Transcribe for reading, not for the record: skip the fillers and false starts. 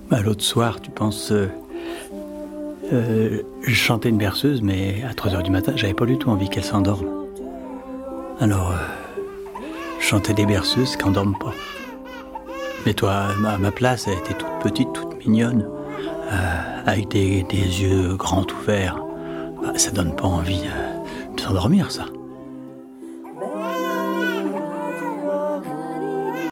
L'autre soir, tu penses... je chantais une berceuse, mais à 3h du matin, j'avais pas du tout envie qu'elle s'endorme. Alors, je chantais des berceuses qui n'endorment pas. Mais toi, à ma place, elle était toute petite, toute mignonne, avec des yeux grands ouverts. Ça donne pas envie de s'endormir, ça.